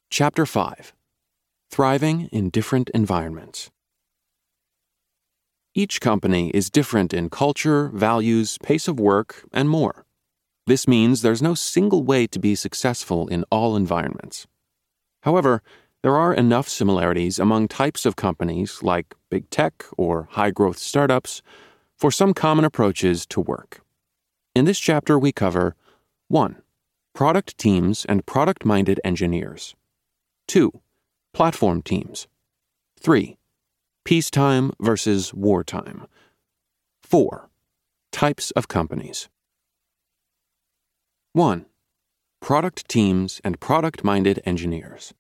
Chapter 5. Thriving in Different Environments. Each company is different in culture, values, pace of work, and more. This means there's no single way to be successful in all environments. However, there are enough similarities among types of companies like big tech or high-growth startups for some common approaches to work. In this chapter, we cover 1. Product teams and product-minded engineers. 2. Platform teams. 3. Peacetime versus wartime. 4. Types of companies. 1. Product teams and product-minded engineers.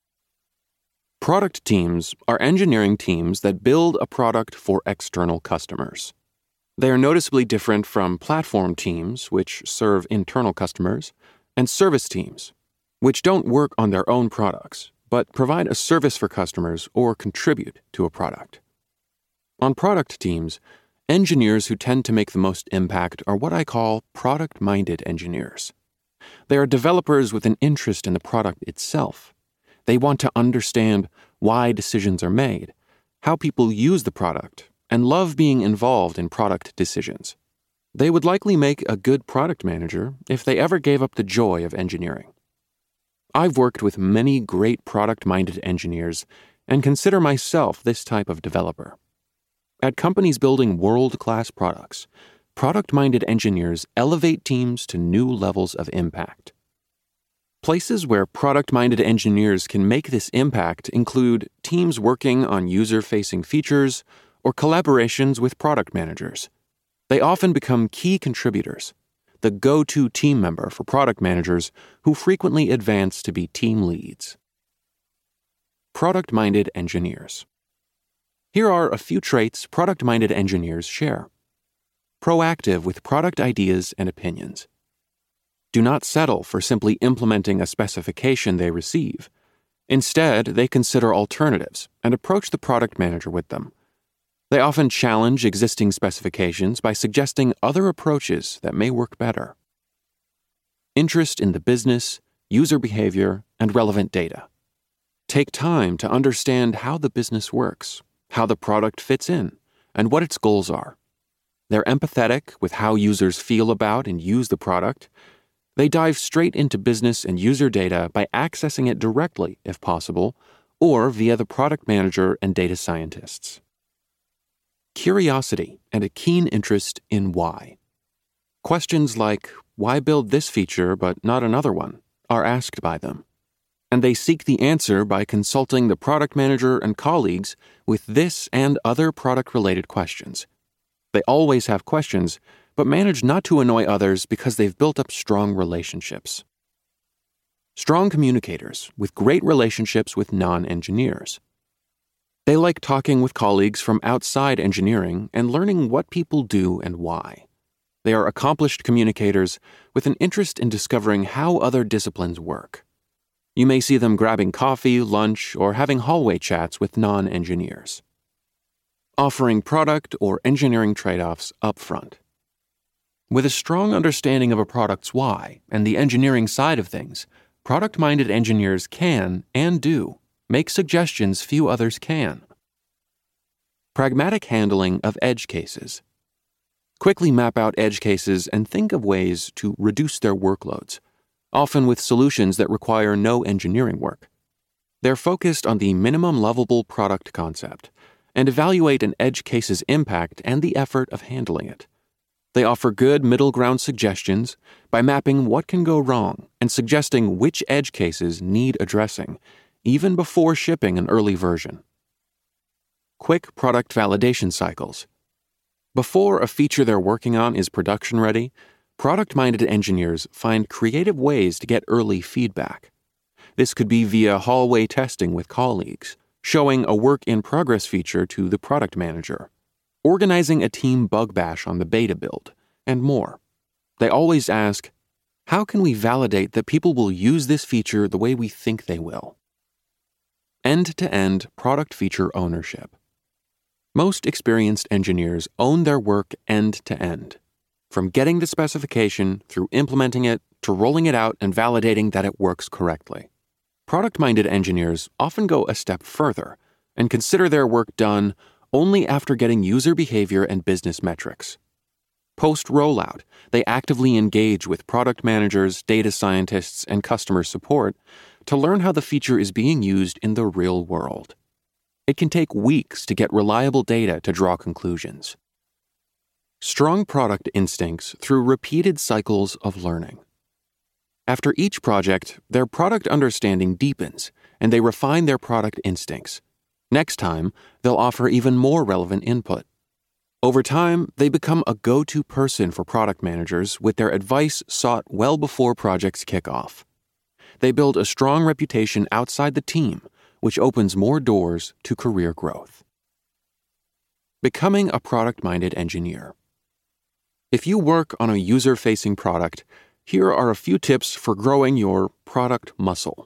Product teams are engineering teams that build a product for external customers. They are noticeably different from platform teams, which serve internal customers, and service teams, which don't work on their own products, but provide a service for customers or contribute to a product. On product teams, engineers who tend to make the most impact are what I call product-minded engineers. They are developers with an interest in the product itself. They want to understand why decisions are made, how people use the product, and love being involved in product decisions. They would likely make a good product manager if they ever gave up the joy of engineering. I've worked with many great product-minded engineers and consider myself this type of developer. At companies building world-class products, product-minded engineers elevate teams to new levels of impact. Places where product-minded engineers can make this impact include teams working on user-facing features or collaborations with product managers. They often become key contributors, the go-to team member for product managers who frequently advance to be team leads. Product-minded engineers. Here are a few traits product-minded engineers share. Proactive with product ideas and opinions. Do not settle for simply implementing a specification they receive. Instead, they consider alternatives and approach the product manager with them. They often challenge existing specifications by suggesting other approaches that may work better. Interest in the business, user behavior, and relevant data. Take time to understand how the business works, how the product fits in, and what its goals are. They're empathetic with how users feel about and use the product. They dive straight into business and user data by accessing it directly, if possible, or via the product manager and data scientists. Curiosity and a keen interest in why. Questions like, why build this feature but not another one, are asked by them. And they seek the answer by consulting the product manager and colleagues with this and other product-related questions. They always have questions, but manage not to annoy others because they've built up strong relationships. Strong communicators with great relationships with non-engineers. They like talking with colleagues from outside engineering and learning what people do and why. They are accomplished communicators with an interest in discovering how other disciplines work. You may see them grabbing coffee, lunch, or having hallway chats with non-engineers. Offering product or engineering trade-offs up front. With a strong understanding of a product's why and the engineering side of things, product-minded engineers can, and do, make suggestions few others can. Pragmatic handling of edge cases. Quickly map out edge cases and think of ways to reduce their workloads, often with solutions that require no engineering work. They're focused on the minimum lovable product concept and evaluate an edge case's impact and the effort of handling it. They offer good middle ground suggestions by mapping what can go wrong and suggesting which edge cases need addressing, even before shipping an early version. Quick product validation cycles. Before a feature they're working on is production ready, product-minded engineers find creative ways to get early feedback. This could be via hallway testing with colleagues, showing a work-in-progress feature to the product manager, organizing a team bug bash on the beta build, and more. They always ask, how can we validate that people will use this feature the way we think they will? End-to-end product feature ownership. Most experienced engineers own their work end-to-end, from getting the specification through implementing it to rolling it out and validating that it works correctly. Product-minded engineers often go a step further and consider their work done only after getting user behavior and business metrics. Post-rollout, they actively engage with product managers, data scientists, and customer support to learn how the feature is being used in the real world. It can take weeks to get reliable data to draw conclusions. Strong product instincts through repeated cycles of learning. After each project, their product understanding deepens and they refine their product instincts. Next time, they'll offer even more relevant input. Over time, they become a go-to person for product managers with their advice sought well before projects kick off. They build a strong reputation outside the team, which opens more doors to career growth. Becoming a product-minded engineer. If you work on a user-facing product, here are a few tips for growing your product muscle.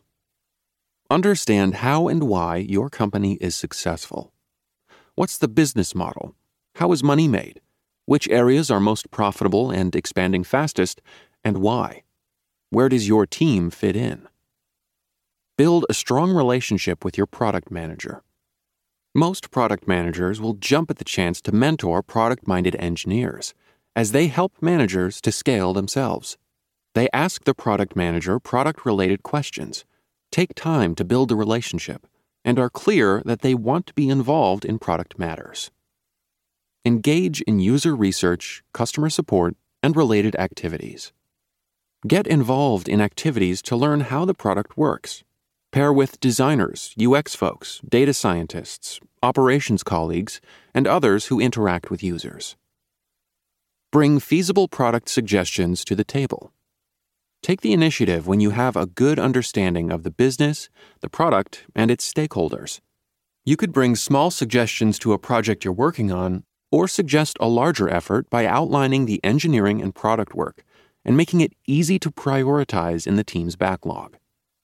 Understand how and why your company is successful. What's the business model? How is money made? Which areas are most profitable and expanding fastest, and why? Where does your team fit in? Build a strong relationship with your product manager. Most product managers will jump at the chance to mentor product-minded engineers, as they help managers to scale themselves. They ask the product manager product-related questions, take time to build a relationship, and are clear that they want to be involved in product matters. Engage in user research, customer support, and related activities. Get involved in activities to learn how the product works. Pair with designers, UX folks, data scientists, operations colleagues, and others who interact with users. Bring feasible product suggestions to the table. Take the initiative when you have a good understanding of the business, the product, and its stakeholders. You could bring small suggestions to a project you're working on, or suggest a larger effort by outlining the engineering and product work and making it easy to prioritize in the team's backlog.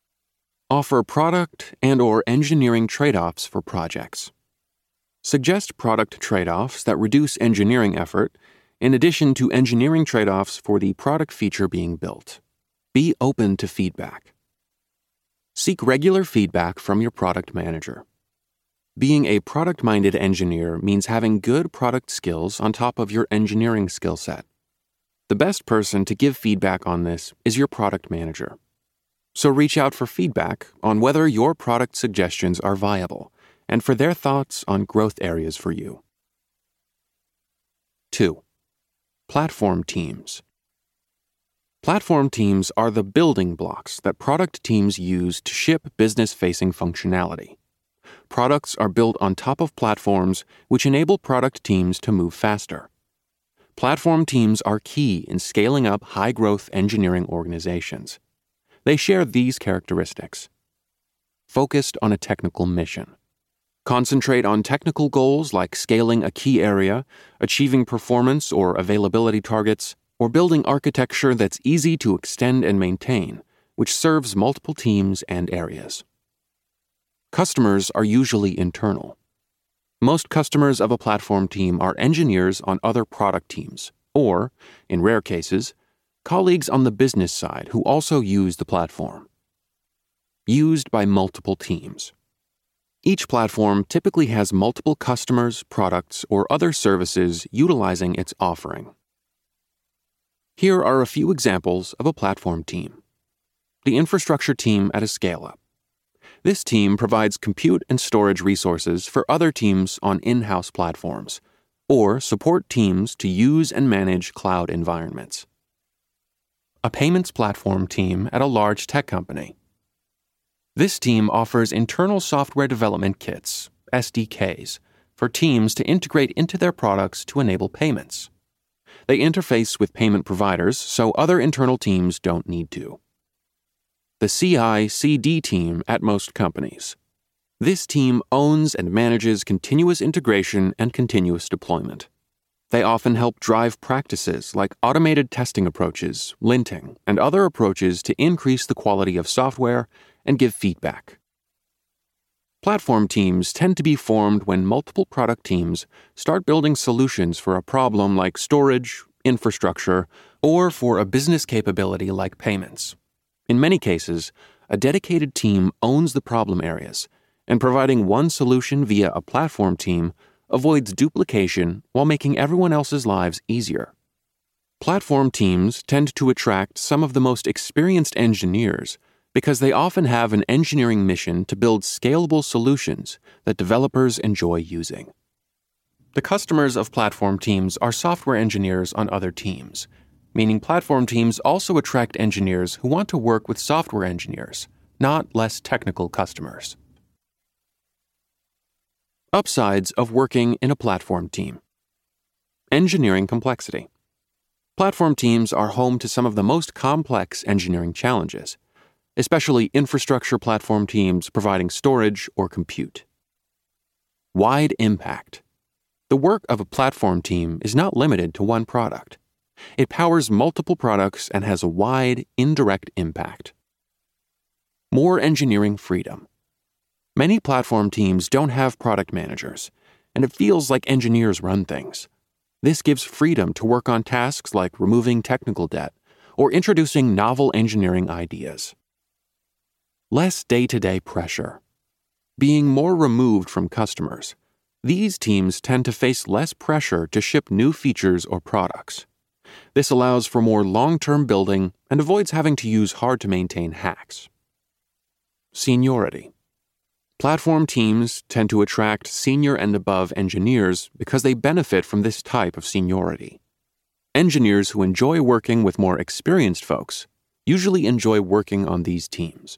Offer product and/or engineering trade-offs for projects. Suggest product trade-offs that reduce engineering effort, in addition to engineering trade-offs for the product feature being built. Be open to feedback. Seek regular feedback from your product manager. Being a product-minded engineer means having good product skills on top of your engineering skill set. The best person to give feedback on this is your product manager. So reach out for feedback on whether your product suggestions are viable and for their thoughts on growth areas for you. 2. Platform teams. Platform teams are the building blocks that product teams use to ship business-facing functionality. Products are built on top of platforms which enable product teams to move faster. Platform teams are key in scaling up high-growth engineering organizations. They share these characteristics. Focused on a technical mission. Concentrate on technical goals like scaling a key area, achieving performance or availability targets, or building architecture that's easy to extend and maintain, which serves multiple teams and areas. Customers are usually internal. Most customers of a platform team are engineers on other product teams, or, in rare cases, colleagues on the business side who also use the platform. Used by multiple teams. Each platform typically has multiple customers, products, or other services utilizing its offering. Here are a few examples of a platform team. The infrastructure team at a scale-up. This team provides compute and storage resources for other teams on in-house platforms, or support teams to use and manage cloud environments. A payments platform team at a large tech company. This team offers internal software development kits, SDKs, for teams to integrate into their products to enable payments. They interface with payment providers so other internal teams don't need to. The CI/CD team at most companies. This team owns and manages continuous integration and continuous deployment. They often help drive practices like automated testing approaches, linting, and other approaches to increase the quality of software and give feedback. Platform teams tend to be formed when multiple product teams start building solutions for a problem like storage, infrastructure, or for a business capability like payments. In many cases, a dedicated team owns the problem areas, and providing one solution via a platform team avoids duplication while making everyone else's lives easier. Platform teams tend to attract some of the most experienced engineers because they often have an engineering mission to build scalable solutions that developers enjoy using. The customers of platform teams are software engineers on other teams, meaning platform teams also attract engineers who want to work with software engineers, not less technical customers. Upsides of working in a platform team. Engineering complexity. Platform teams are home to some of the most complex engineering challenges, especially infrastructure platform teams providing storage or compute. Wide impact. The work of a platform team is not limited to one product. It powers multiple products and has a wide, indirect impact. More engineering freedom. Many platform teams don't have product managers, and it feels like engineers run things. This gives freedom to work on tasks like removing technical debt or introducing novel engineering ideas. Less day-to-day pressure. Being more removed from customers, these teams tend to face less pressure to ship new features or products. This allows for more long-term building and avoids having to use hard-to-maintain hacks. Seniority. Platform teams tend to attract senior and above engineers because they benefit from this type of seniority. Engineers who enjoy working with more experienced folks usually enjoy working on these teams.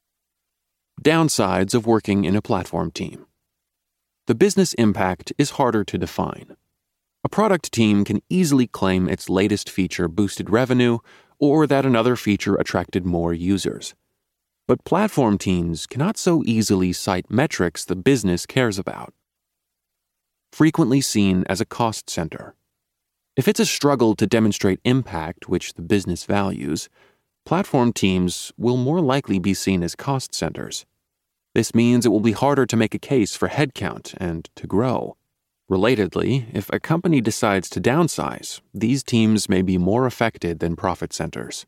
Downsides of working in a platform team. The business impact is harder to define. A product team can easily claim its latest feature boosted revenue or that another feature attracted more users. But platform teams cannot so easily cite metrics the business cares about. Frequently seen as a cost center. If it's a struggle to demonstrate impact which the business values, platform teams will more likely be seen as cost centers. This means it will be harder to make a case for headcount and to grow. Relatedly, if a company decides to downsize, these teams may be more affected than profit centers.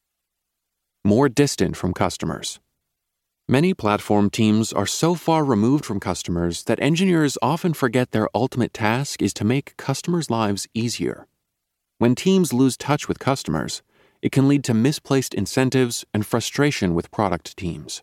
More distant from customers. Many platform teams are so far removed from customers that engineers often forget their ultimate task is to make customers' lives easier. When teams lose touch with customers, it can lead to misplaced incentives and frustration with product teams.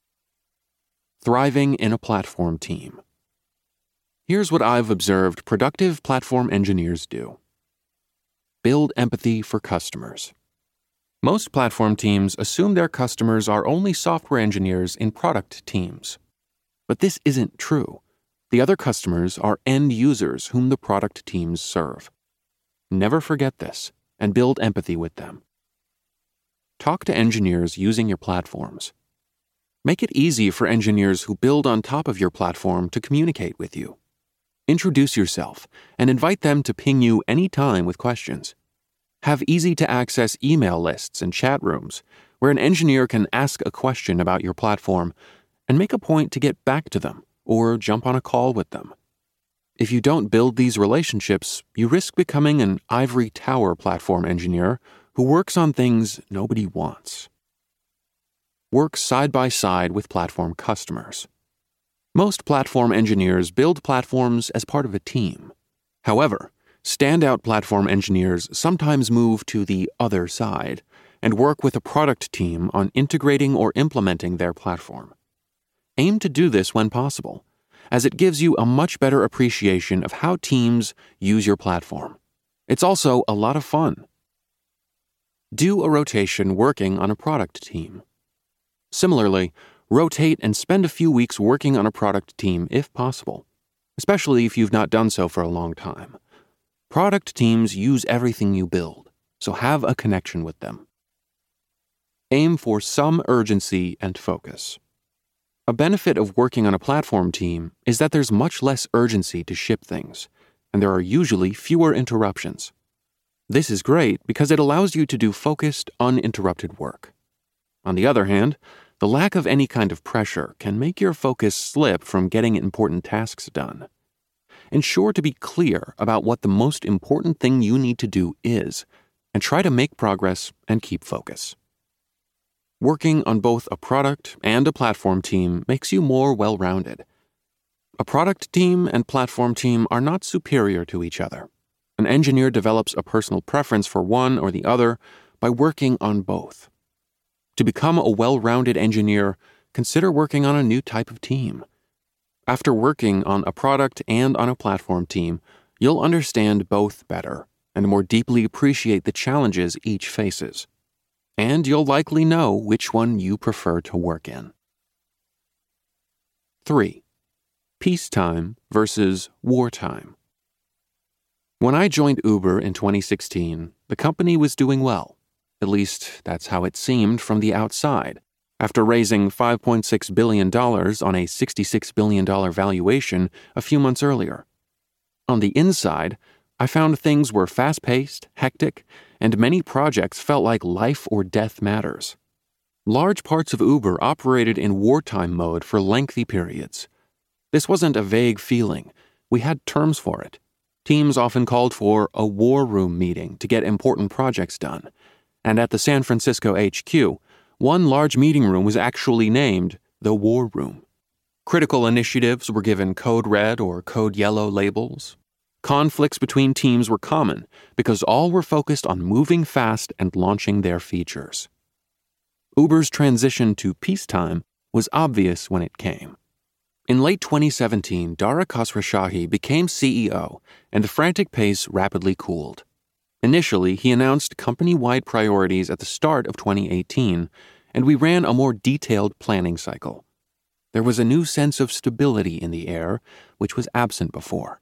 Thriving in a platform team. Here's what I've observed productive platform engineers do. Build empathy for customers. Most platform teams assume their customers are only software engineers in product teams. But this isn't true. The other customers are end users whom the product teams serve. Never forget this and build empathy with them. Talk to engineers using your platforms. Make it easy for engineers who build on top of your platform to communicate with you. Introduce yourself and invite them to ping you anytime with questions. Have easy-to-access email lists and chat rooms where an engineer can ask a question about your platform and make a point to get back to them or jump on a call with them. If you don't build these relationships, you risk becoming an ivory tower platform engineer who works on things nobody wants. Work side by side with platform customers. Most platform engineers build platforms as part of a team. However, standout platform engineers sometimes move to the other side and work with a product team on integrating or implementing their platform. Aim to do this when possible, as it gives you a much better appreciation of how teams use your platform. It's also a lot of fun. Do a rotation working on a product team. Similarly, rotate and spend a few weeks working on a product team if possible, especially if you've not done so for a long time. Product teams use everything you build, so have a connection with them. Aim for some urgency and focus. A benefit of working on a platform team is that there's much less urgency to ship things, and there are usually fewer interruptions. This is great because it allows you to do focused, uninterrupted work. On the other hand, the lack of any kind of pressure can make your focus slip from getting important tasks done. Ensure to be clear about what the most important thing you need to do is, and try to make progress and keep focus. Working on both a product and a platform team makes you more well-rounded. A product team and platform team are not superior to each other. An engineer develops a personal preference for one or the other by working on both. To become a well-rounded engineer, consider working on a new type of team. After working on a product and on a platform team, you'll understand both better and more deeply appreciate the challenges each faces. And you'll likely know which one you prefer to work in. 3. Peacetime versus wartime. When I joined Uber in 2016, the company was doing well. At least, that's how it seemed from the outside, after raising $5.6 billion on a $66 billion valuation a few months earlier. On the inside, I found things were fast-paced, hectic, and many projects felt like life or death matters. Large parts of Uber operated in wartime mode for lengthy periods. This wasn't a vague feeling. We had terms for it. Teams often called for a war room meeting to get important projects done. And at the San Francisco HQ, one large meeting room was actually named the War Room. Critical initiatives were given code red or code yellow labels. Conflicts between teams were common because all were focused on moving fast and launching their features. Uber's transition to peacetime was obvious when it came. In late 2017, Dara Khosrowshahi became CEO, and the frantic pace rapidly cooled. Initially, he announced company-wide priorities at the start of 2018, and we ran a more detailed planning cycle. There was a new sense of stability in the air, which was absent before.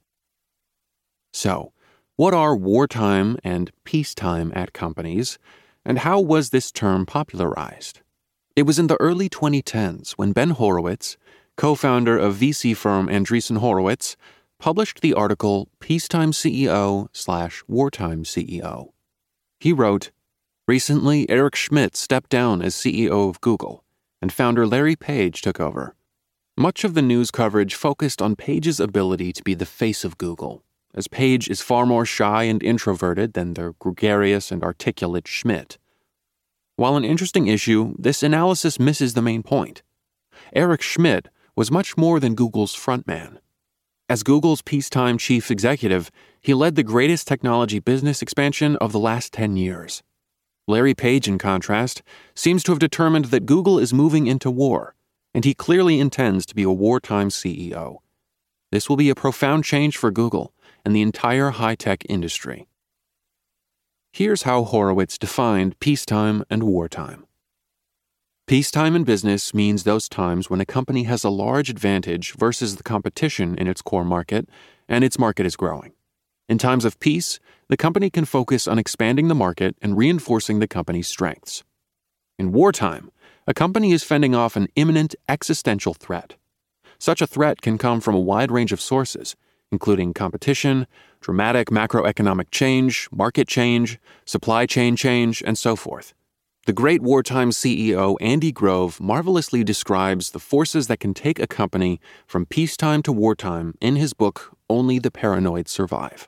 So, what are wartime and peacetime at companies, and how was this term popularized? It was in the early 2010s when Ben Horowitz, co-founder of VC firm Andreessen Horowitz, published the article Peacetime CEO/Wartime CEO. He wrote, "Recently, Eric Schmidt stepped down as CEO of Google, and founder Larry Page took over. Much of the news coverage focused on Page's ability to be the face of Google, as Page is far more shy and introverted than the gregarious and articulate Schmidt. While an interesting issue, this analysis misses the main point. Eric Schmidt was much more than Google's frontman. As Google's peacetime chief executive, he led the greatest technology business expansion of the last 10 years. Larry Page, in contrast, seems to have determined that Google is moving into war, and he clearly intends to be a wartime CEO. This will be a profound change for Google and the entire high-tech industry." Here's how Horowitz defined peacetime and wartime. Peacetime in business means those times when a company has a large advantage versus the competition in its core market, and its market is growing. In times of peace, the company can focus on expanding the market and reinforcing the company's strengths. In wartime, a company is fending off an imminent existential threat. Such a threat can come from a wide range of sources, including competition, dramatic macroeconomic change, market change, supply chain change, and so forth. The great wartime CEO Andy Grove marvelously describes the forces that can take a company from peacetime to wartime in his book, Only the Paranoid Survive.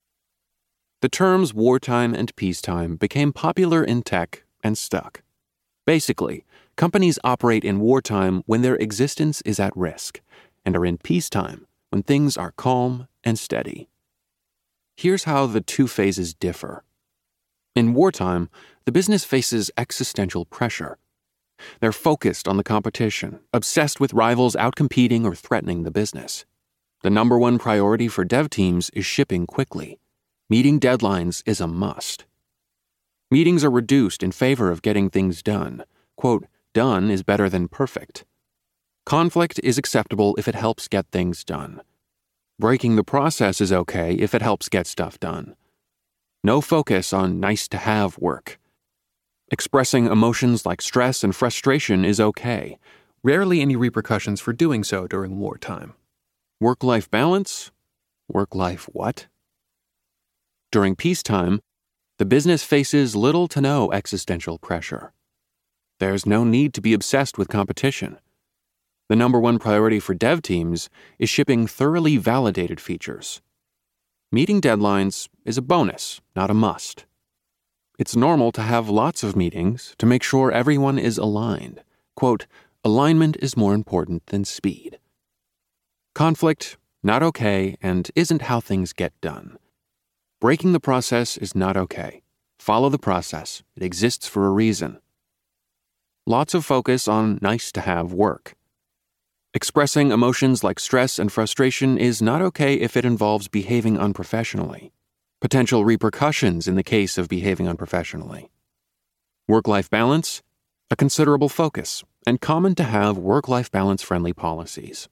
The terms wartime and peacetime became popular in tech and stuck. Basically, companies operate in wartime when their existence is at risk, and are in peacetime when things are calm and steady. Here's how the two phases differ. In wartime, the business faces existential pressure. They're focused on the competition, obsessed with rivals outcompeting or threatening the business. The number one priority for dev teams is shipping quickly. Meeting deadlines is a must. Meetings are reduced in favor of getting things done. Quote, "Done is better than perfect." Conflict is acceptable if it helps get things done. Breaking the process is okay if it helps get stuff done. No focus on nice-to-have work. Expressing emotions like stress and frustration is okay. Rarely any repercussions for doing so during wartime. Work-life balance? Work-life what? During peacetime, the business faces little to no existential pressure. There's no need to be obsessed with competition. The number one priority for dev teams is shipping thoroughly validated features. Meeting deadlines is a bonus, not a must. It's normal to have lots of meetings to make sure everyone is aligned. Quote, alignment is more important than speed. Conflict, not okay, and isn't how things get done. Breaking the process is not okay. Follow the process. It exists for a reason. Lots of focus on nice-to-have work. Expressing emotions like stress and frustration is not okay if it involves behaving unprofessionally. Potential repercussions in the case of behaving unprofessionally. Work-life balance, a considerable focus, and common to have work-life balance-friendly policies.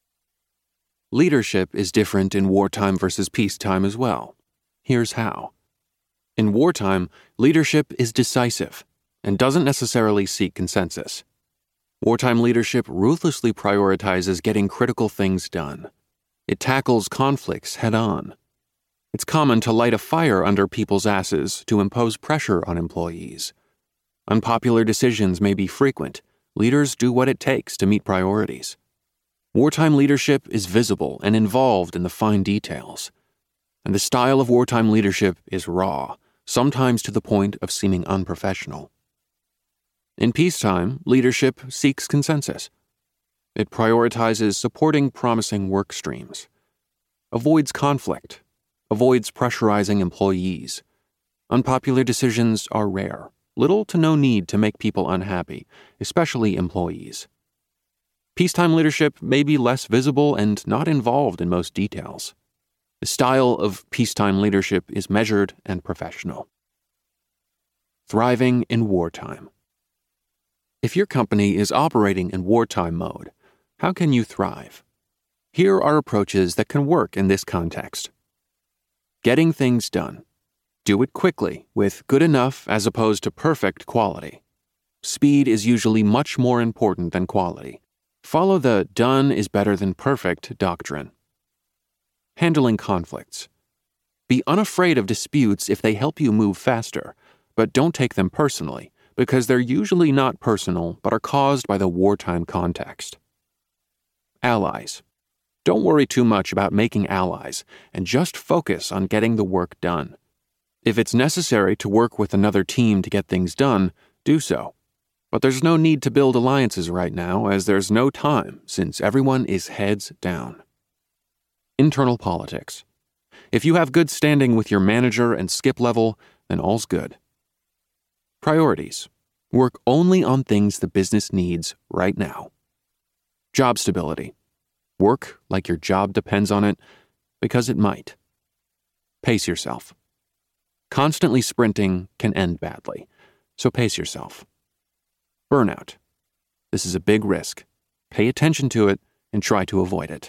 Leadership is different in wartime versus peacetime as well. Here's how. In wartime, leadership is decisive and doesn't necessarily seek consensus. Wartime leadership ruthlessly prioritizes getting critical things done. It tackles conflicts head-on. It's common to light a fire under people's asses to impose pressure on employees. Unpopular decisions may be frequent. Leaders do what it takes to meet priorities. Wartime leadership is visible and involved in the fine details. And the style of wartime leadership is raw, sometimes to the point of seeming unprofessional. In peacetime, leadership seeks consensus. It prioritizes supporting promising work streams, avoids conflict, avoids pressurizing employees. Unpopular decisions are rare, little to no need to make people unhappy, especially employees. Peacetime leadership may be less visible and not involved in most details. The style of peacetime leadership is measured and professional. Thriving in wartime. If your company is operating in wartime mode, how can you thrive? Here are approaches that can work in this context. Getting things done. Do it quickly, with good enough as opposed to perfect quality. Speed is usually much more important than quality. Follow the done is better than perfect doctrine. Handling conflicts. Be unafraid of disputes if they help you move faster, but don't take them personally, because they're usually not personal but are caused by the wartime context. Allies. Don't worry too much about making allies, and just focus on getting the work done. If it's necessary to work with another team to get things done, do so. But there's no need to build alliances right now, as there's no time, since everyone is heads down. Internal politics. If you have good standing with your manager and skip level, then all's good. Priorities. Work only on things the business needs right now. Job stability. Work like your job depends on it, because it might. Pace yourself. Constantly sprinting can end badly, so pace yourself. Burnout. This is a big risk. Pay attention to it and try to avoid it.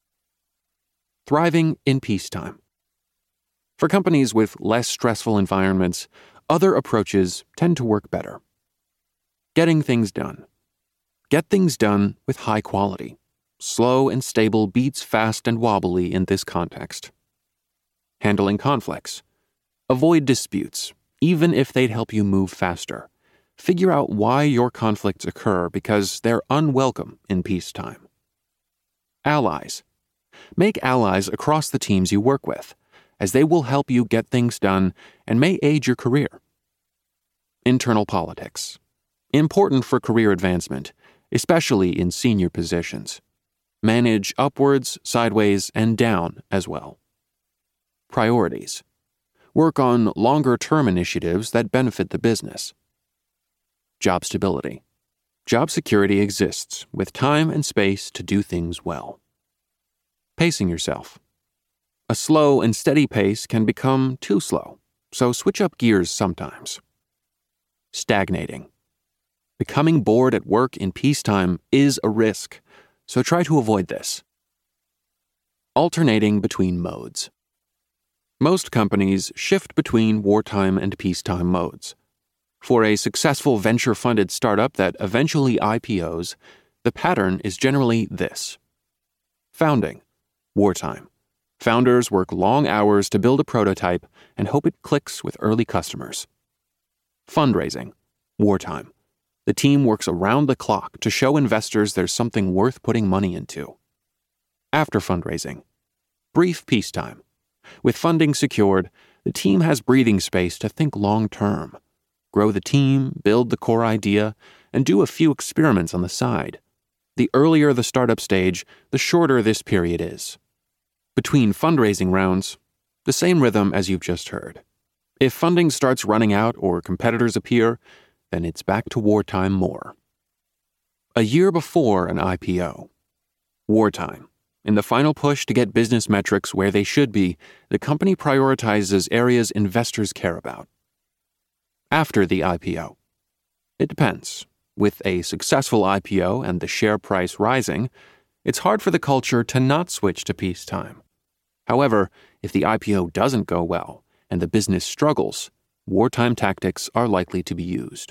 Thriving in peacetime. For companies with less stressful environments, other approaches tend to work better. Getting things done. Get things done with high quality. Slow and stable beats fast and wobbly in this context. Handling conflicts. Avoid disputes, even if they'd help you move faster. Figure out why your conflicts occur because they're unwelcome in peacetime. Allies. Make allies across the teams you work with, as they will help you get things done and may aid your career. Internal politics. Important for career advancement, especially in senior positions. Manage upwards, sideways, and down as well. Priorities. Work on longer-term initiatives that benefit the business. Job stability. Job security exists with time and space to do things well. Pacing yourself. A slow and steady pace can become too slow, so switch up gears sometimes. Stagnating. Becoming bored at work in peacetime is a risk, so try to avoid this. Alternating between modes. Most companies shift between wartime and peacetime modes. For a successful venture-funded startup that eventually IPOs, the pattern is generally this. Founding. Wartime. Founders work long hours to build a prototype and hope it clicks with early customers. Fundraising. Wartime. The team works around the clock to show investors there's something worth putting money into. After fundraising. Brief peacetime. With funding secured, the team has breathing space to think long-term, grow the team, build the core idea, and do a few experiments on the side. The earlier the startup stage, the shorter this period is. Between fundraising rounds, the same rhythm as you've just heard. If funding starts running out or competitors appear, then it's back to wartime more. A year before an IPO. Wartime. In the final push to get business metrics where they should be, the company prioritizes areas investors care about. After the IPO. It depends. With a successful IPO and the share price rising, it's hard for the culture to not switch to peacetime. However, if the IPO doesn't go well and the business struggles, wartime tactics are likely to be used.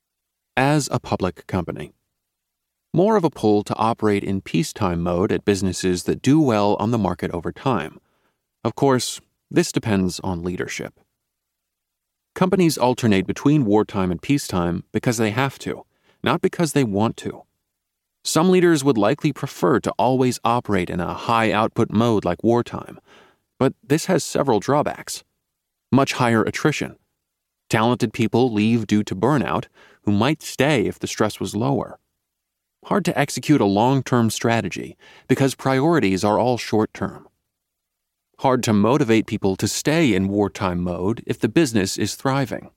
As a public company. More of a pull to operate in peacetime mode at businesses that do well on the market over time. Of course, this depends on leadership. Companies alternate between wartime and peacetime because they have to, not because they want to. Some leaders would likely prefer to always operate in a high-output mode like wartime, but this has several drawbacks. Much higher attrition. Talented people leave due to burnout who might stay if the stress was lower. Hard to execute a long-term strategy because priorities are all short-term. Hard to motivate people to stay in wartime mode if the business is thriving.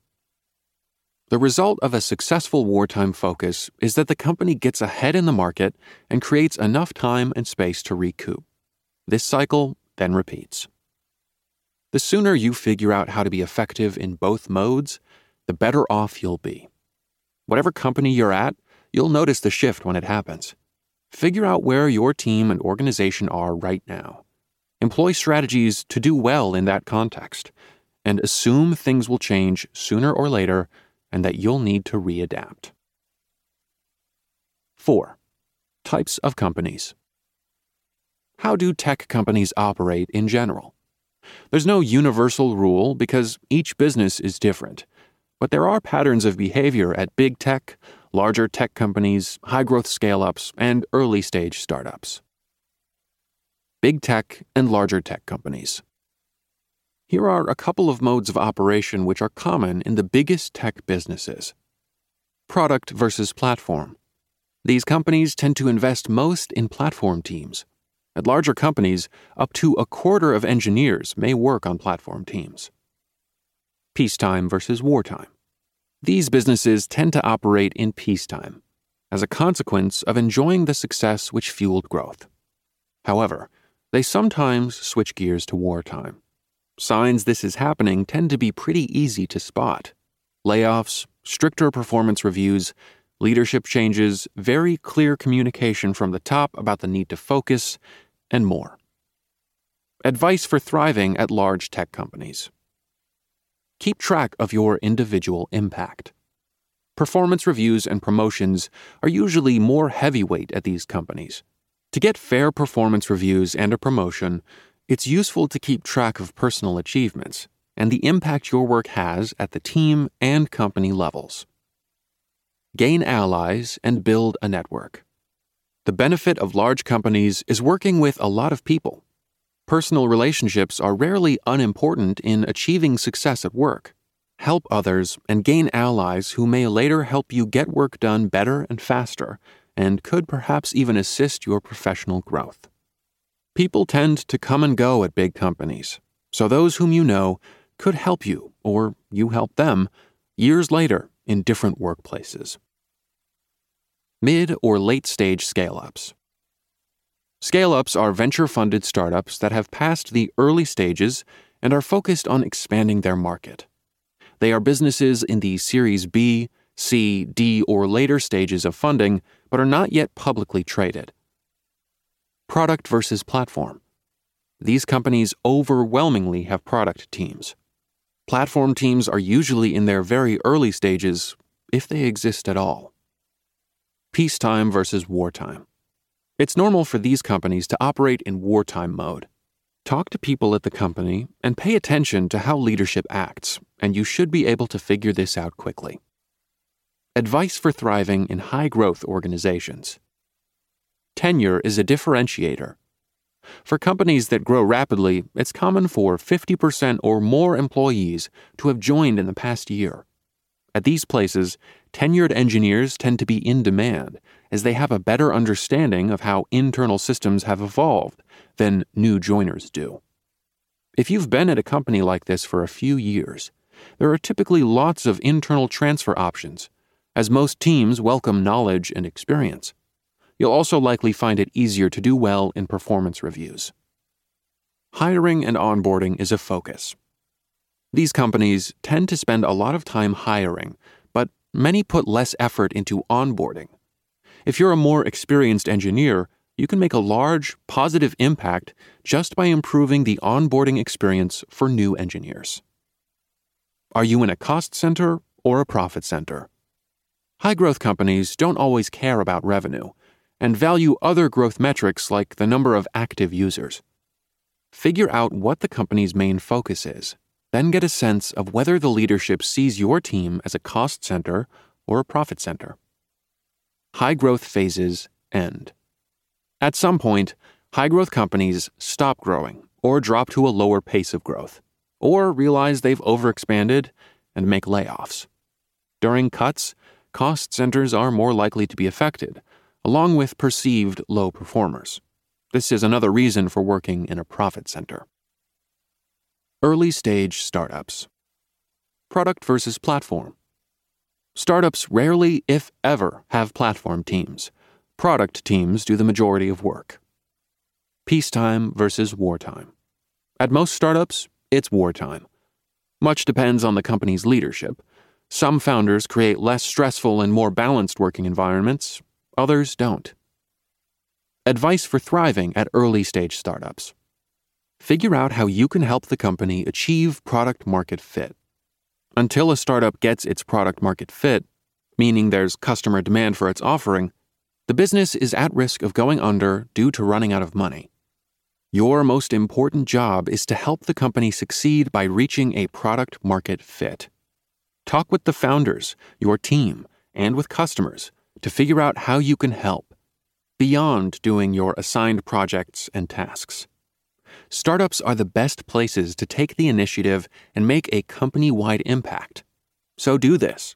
The result of a successful wartime focus is that the company gets ahead in the market and creates enough time and space to recoup. This cycle then repeats. The sooner you figure out how to be effective in both modes, the better off you'll be. Whatever company you're at, you'll notice the shift when it happens. Figure out where your team and organization are right now. Employ strategies to do well in that context, and assume things will change sooner or later and that you'll need to readapt. 4. Types of companies. How do tech companies operate in general? There's no universal rule because each business is different, but there are patterns of behavior at big tech, larger tech companies, high-growth scale-ups, and early-stage startups. Big tech and larger tech companies. Here are a couple of modes of operation which are common in the biggest tech businesses. Product versus platform. These companies tend to invest most in platform teams. At larger companies, up to a quarter of engineers may work on platform teams. Peacetime versus wartime. These businesses tend to operate in peacetime, as a consequence of enjoying the success which fueled growth. However, they sometimes switch gears to wartime. Signs this is happening tend to be pretty easy to spot. Layoffs, stricter performance reviews, leadership changes, very clear communication from the top about the need to focus, and more. Advice for thriving at large tech companies. Keep track of your individual impact. Performance reviews and promotions are usually more heavyweight at these companies. To get fair performance reviews and a promotion, it's useful to keep track of personal achievements and the impact your work has at the team and company levels. Gain allies and build a network. The benefit of large companies is working with a lot of people. Personal relationships are rarely unimportant in achieving success at work. Help others and gain allies who may later help you get work done better and faster, and could perhaps even assist your professional growth. People tend to come and go at big companies, so those whom you know could help you, or you help them, years later in different workplaces. Mid- or late-stage scale-ups. Scale-ups are venture-funded startups that have passed the early stages and are focused on expanding their market. They are businesses in the Series B, C, D, or later stages of funding, but are not yet publicly traded. Product versus platform. These companies overwhelmingly have product teams. Platform teams are usually in their very early stages, if they exist at all. Peacetime versus wartime. It's normal for these companies to operate in wartime mode. Talk to people at the company and pay attention to how leadership acts, and you should be able to figure this out quickly. Advice for thriving in high-growth organizations. Tenure is a differentiator. For companies that grow rapidly, it's common for 50% or more employees to have joined in the past year. At these places, tenured engineers tend to be in demand as they have a better understanding of how internal systems have evolved than new joiners do. If you've been at a company like this for a few years, there are typically lots of internal transfer options, as most teams welcome knowledge and experience. You'll also likely find it easier to do well in performance reviews. Hiring and onboarding is a focus. These companies tend to spend a lot of time hiring, but many put less effort into onboarding. If you're a more experienced engineer, you can make a large, positive impact just by improving the onboarding experience for new engineers. Are you in a cost center or a profit center? High-growth companies don't always care about revenue and value other growth metrics like the number of active users. Figure out what the company's main focus is, then get a sense of whether the leadership sees your team as a cost center or a profit center. High-growth phases end. At some point, high-growth companies stop growing or drop to a lower pace of growth, or realize they've overexpanded and make layoffs. During cuts, cost centers are more likely to be affected, along with perceived low performers. This is another reason for working in a profit center. Early-stage startups. Product versus platform. Startups rarely, if ever, have platform teams. Product teams do the majority of work. Peacetime versus wartime. At most startups, it's wartime. Much depends on the company's leadership. Some founders create less stressful and more balanced working environments. Others don't. Advice for thriving at early-stage startups. Figure out how you can help the company achieve product-market fit. Until a startup gets its product-market fit, meaning there's customer demand for its offering, the business is at risk of going under due to running out of money. Your most important job is to help the company succeed by reaching a product-market fit. Talk with the founders, your team, and with customers to figure out how you can help, beyond doing your assigned projects and tasks. Startups are the best places to take the initiative and make a company-wide impact. So do this.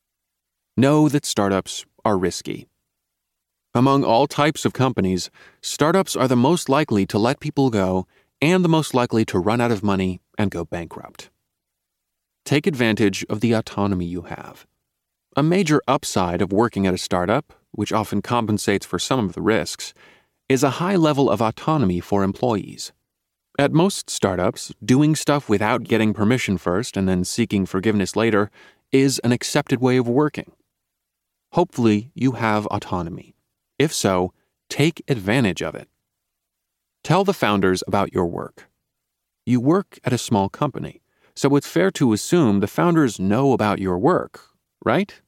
Know that startups are risky. Among all types of companies, startups are the most likely to let people go and the most likely to run out of money and go bankrupt. Take advantage of the autonomy you have. A major upside of working at a startup, which often compensates for some of the risks, is a high level of autonomy for employees. At most startups, doing stuff without getting permission first and then seeking forgiveness later is an accepted way of working. Hopefully, you have autonomy. If so, take advantage of it. Tell the founders about your work. You work at a small company, so it's fair to assume the founders know about your work, right?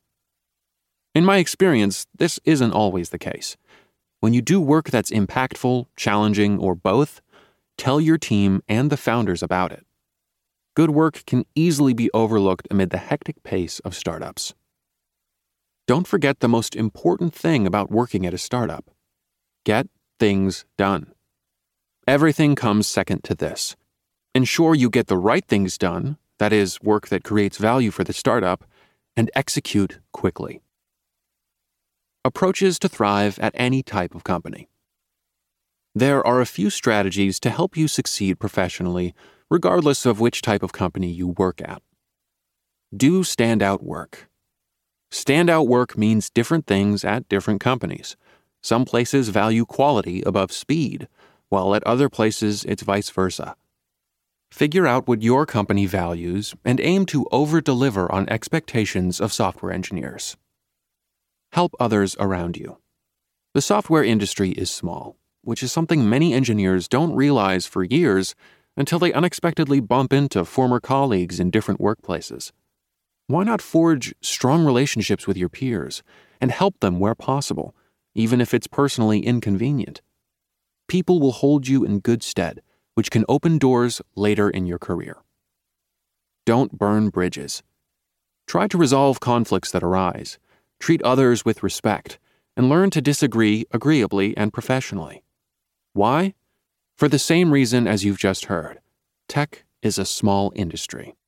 In my experience, this isn't always the case. When you do work that's impactful, challenging, or both, tell your team and the founders about it. Good work can easily be overlooked amid the hectic pace of startups. Don't forget the most important thing about working at a startup. Get things done. Everything comes second to this. Ensure you get the right things done, that is, work that creates value for the startup, and execute quickly. Approaches to thrive at any type of company. There are a few strategies to help you succeed professionally, regardless of which type of company you work at. Do standout work. Standout work means different things at different companies. Some places value quality above speed, while at other places it's vice versa. Figure out what your company values and aim to over-deliver on expectations of software engineers. Help others around you. The software industry is small, which is something many engineers don't realize for years until they unexpectedly bump into former colleagues in different workplaces. Why not forge strong relationships with your peers and help them where possible, even if it's personally inconvenient? People will hold you in good stead, which can open doors later in your career. Don't burn bridges. Try to resolve conflicts that arise, treat others with respect, and learn to disagree agreeably and professionally. Why? For the same reason as you've just heard, tech is a small industry.